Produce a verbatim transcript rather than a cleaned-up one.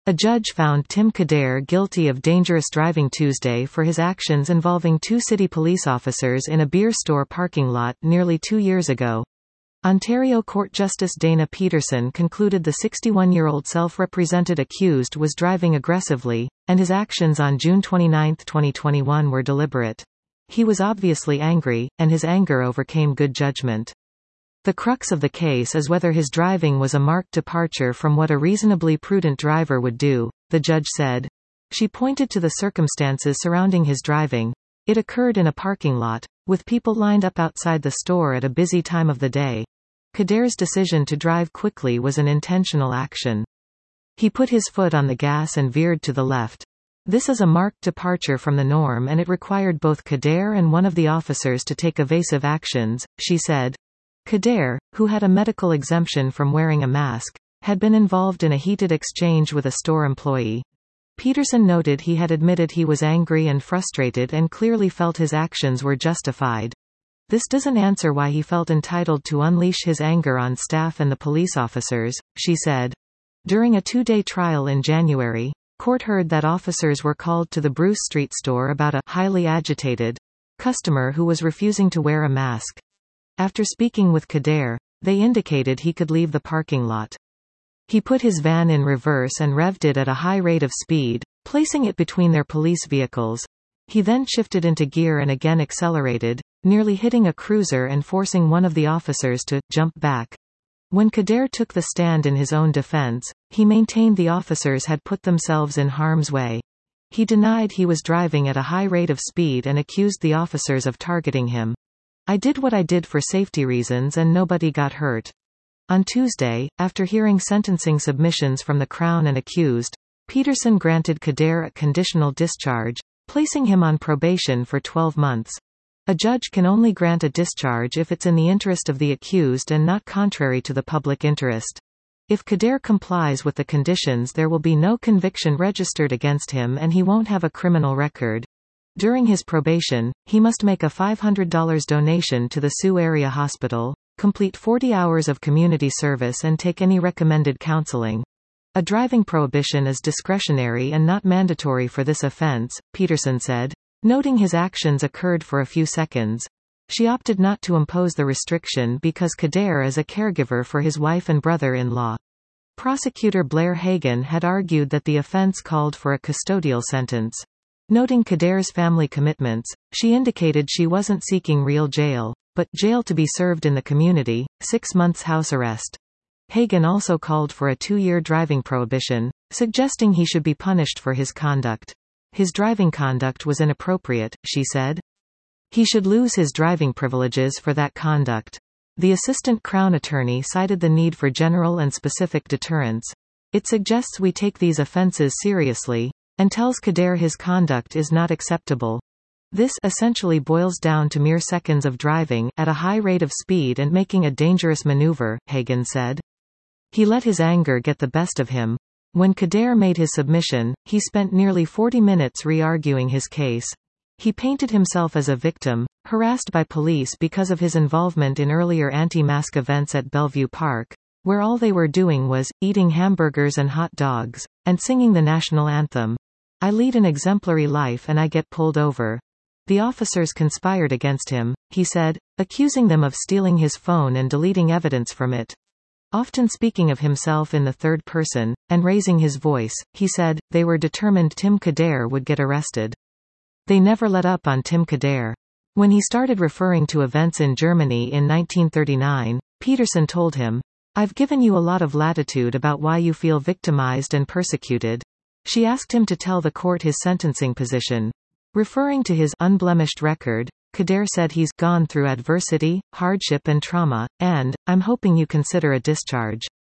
A judge found Tim Kadeer guilty of dangerous driving Tuesday for his actions involving two city police officers in a beer store parking lot nearly two years ago. Ontario Court Justice Dana Peterson concluded the sixty-one-year-old self-represented accused was driving aggressively, and his actions on June twenty-ninth, twenty twenty-one were deliberate. He was obviously angry, and his anger overcame good judgment. The crux of the case is whether his driving was a marked departure from what a reasonably prudent driver would do, the judge said. She pointed to the circumstances surrounding his driving. It occurred in a parking lot, with people lined up outside the store at a busy time of the day. Kadeer's decision to drive quickly was an intentional action. He put his foot on the gas and veered to the left. This is a marked departure from the norm, and it required both Kadeer and one of the officers to take evasive actions, she said. Kadeer, who had a medical exemption from wearing a mask, had been involved in a heated exchange with a store employee. Peterson noted he had admitted he was angry and frustrated and clearly felt his actions were justified. This doesn't answer why he felt entitled to unleash his anger on staff and the police officers, she said. During a two-day trial in January, court heard that officers were called to the Bruce Street store about a highly agitated customer who was refusing to wear a mask. After speaking with Kadeer, they indicated he could leave the parking lot. He put his van in reverse and revved it at a high rate of speed, placing it between their police vehicles. He then shifted into gear and again accelerated, nearly hitting a cruiser and forcing one of the officers to jump back. When Kadeer took the stand in his own defense, he maintained the officers had put themselves in harm's way. He denied he was driving at a high rate of speed and accused the officers of targeting him. I did what I did for safety reasons and nobody got hurt. On Tuesday, after hearing sentencing submissions from the Crown and accused, Peterson granted Kadeer a conditional discharge, placing him on probation for twelve months. A judge can only grant a discharge if it's in the interest of the accused and not contrary to the public interest. If Kadeer complies with the conditions, there will be no conviction registered against him and he won't have a criminal record. During his probation, he must make a five hundred dollars donation to the Sioux Area Hospital, complete forty hours of community service and take any recommended counseling. A driving prohibition is discretionary and not mandatory for this offense, Peterson said, noting his actions occurred for a few seconds. She opted not to impose the restriction because Kadeer is a caregiver for his wife and brother-in-law. Prosecutor Blair Hagan had argued that the offense called for a custodial sentence. Noting Kadeer's family commitments, she indicated she wasn't seeking real jail, but jail to be served in the community, six months house arrest. Hagan also called for a two-year driving prohibition, suggesting he should be punished for his conduct. His driving conduct was inappropriate, she said. He should lose his driving privileges for that conduct. The assistant Crown attorney cited the need for general and specific deterrence. It suggests we take these offenses seriously, and tells Kadeer his conduct is not acceptable. This essentially boils down to mere seconds of driving at a high rate of speed and making a dangerous maneuver, Hagan said. He let his anger get the best of him. When Kadeer made his submission, he spent nearly forty minutes re-arguing his case. He painted himself as a victim, harassed by police because of his involvement in earlier anti-mask events at Bellevue Park, where all they were doing was eating hamburgers and hot dogs, and singing the national anthem. I lead an exemplary life and I get pulled over. The officers conspired against him, he said, accusing them of stealing his phone and deleting evidence from it. Often speaking of himself in the third person, and raising his voice, he said, they were determined Tim Kadeer would get arrested. They never let up on Tim Kadeer. When he started referring to events in Germany in nineteen thirty-nine, Peterson told him, I've given you a lot of latitude about why you feel victimized and persecuted. She asked him to tell the court his sentencing position. Referring to his unblemished record, Kadeer said he's gone through adversity, hardship and trauma, and, I'm hoping you consider a discharge.